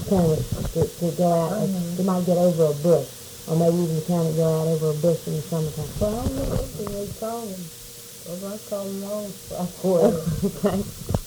kind of to go out. They might get over a bush, or maybe even the kind that go out over a bush in the summertime. Well, I don't know what they call them. Because I call them all software. Okay.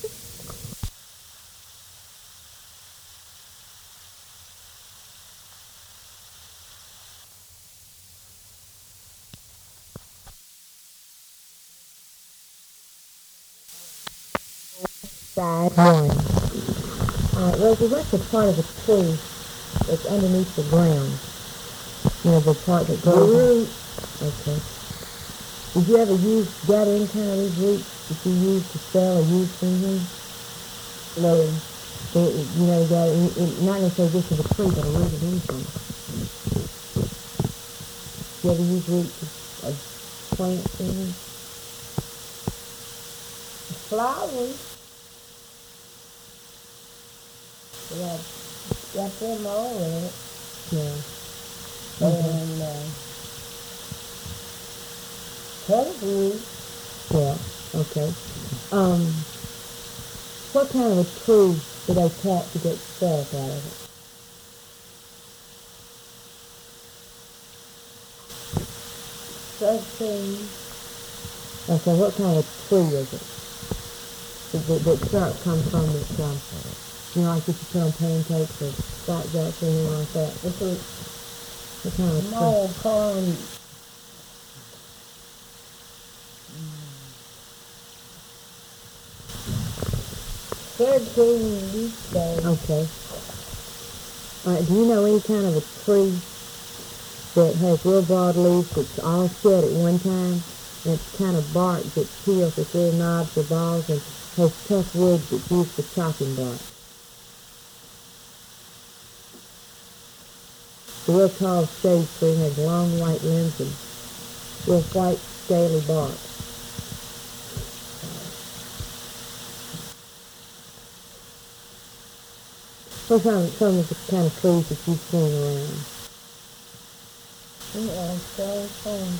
Side one. Rosie, what's the part of a tree that's underneath the ground? You know, the part that goes... The root. Okay. Did you ever gather any kind of these roots that you use to sell or use for anything? No. You know, not necessarily just of a tree, but a root of anything. You ever use roots of plants or anything? Flowers. Got them all in it. Yeah. And pedigree. Yeah, okay. What kind of a tree do they tap to get sap out of it? Something. Okay, what kind of tree is it? That sap comes from it, you know, like if you put on pancakes or flapjacks or anything like that. It's a What kind of tree? small corn. These days. Okay. Do you know any kind of a tree that has real broad leaves that's all shed at one time? And it's kind of bark that peels with little knobs or balls and has tough wood that's used for chopping bark. The real tall shade tree has long white limbs and real white scaly bark. What are some of the kind of trees that you've seen around? Yeah, so fun.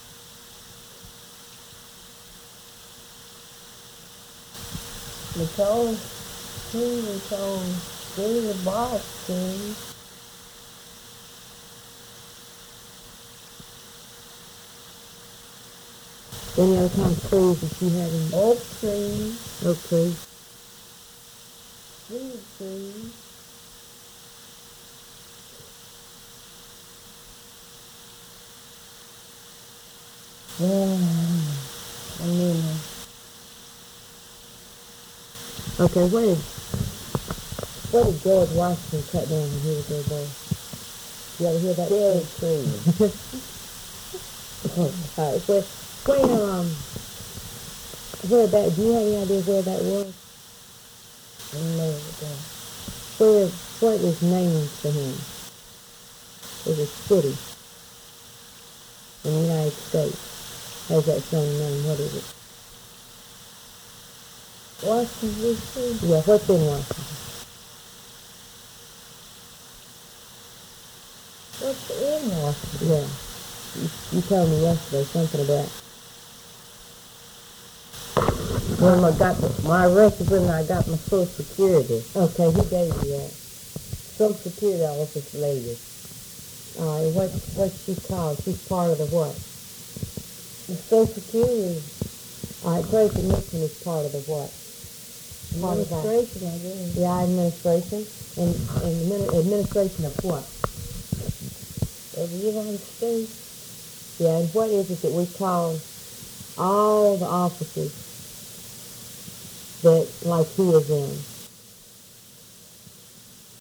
The tall tree was on the bark tree. Any other kind of trees that you have in Oak tree. oak trees? Cedar tree. Okay, what did George Washington cut down when he was a little boy? You ever hear that? Cherry tree. Where that, do you have any idea where that was? No, What is named for him? There's a city in the United States has that same name. What is it? Washington, D.C. Yeah, what's in Washington? What's in Washington? Yeah. You told me yesterday something about... When I got my arrested when I got my Social Security. Okay, who gave you that? Social Security office lady. All right, what's she called? She's part of the what? The Social Security All right, Tracy Nixon is part of the what? Part of that. administration, I guess. The administration. And administration of what? Of the United States. Yeah, and what is it that we call all the offices that, like he is in?